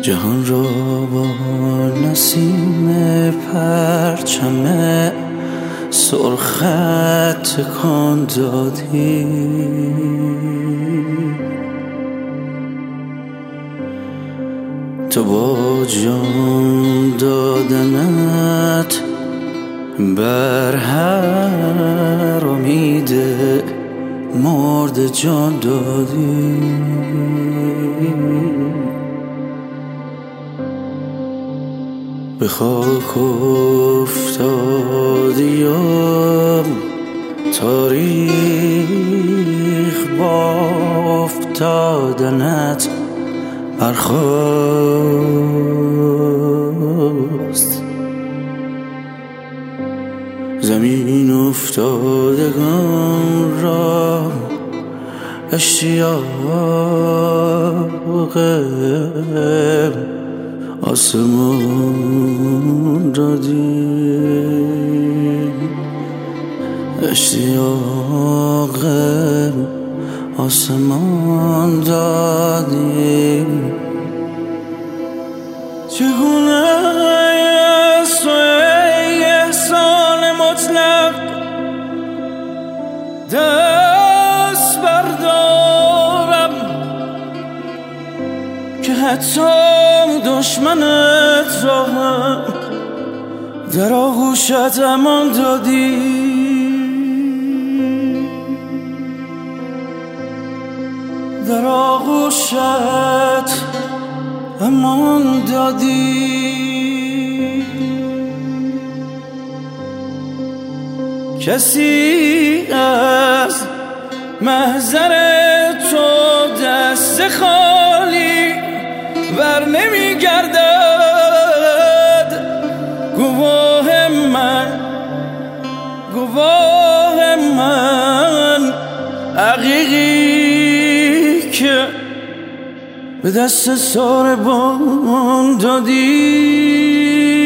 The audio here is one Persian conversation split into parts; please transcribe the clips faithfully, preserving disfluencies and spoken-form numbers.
جهان را با نسیم پرچم سرخت تکان دادی. تو با جان دادنت بر هر امید مرد جان دادی. به خاک افتادیم تاریخ با افتادنت برخاست. زمین افتادگان را اشتیاق آسمان دادی. اشتیاق آسمان دادی. چگونه است تو ای احسان مطلق دست بردارم که حتی دشمنت را هم در آغوشت امان دادی. در آغوشت امان دادی. کسی از محضر تو دست خالی بر نمی گردد. گواه من گواه من عقیقی که به دست ساربان دادی.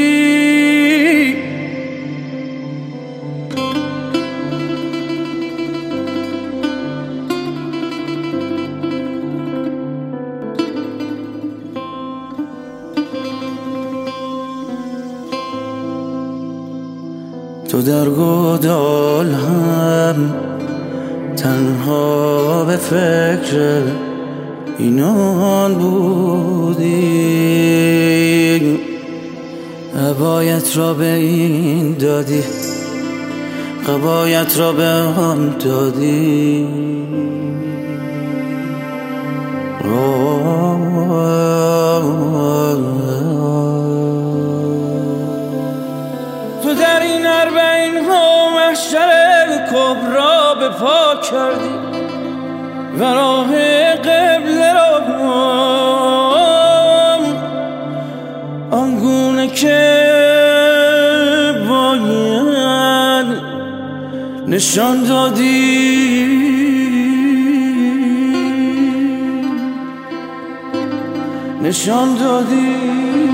تو در گودال هم تنها به فکر اینان بودی. عبایت را به این دادی، قبایت را به آن دادی. تو در این اربعین ها محشر کبرا به پا کردی و راه قبله را آنگونه که باید نشان دادی. نشان دادی.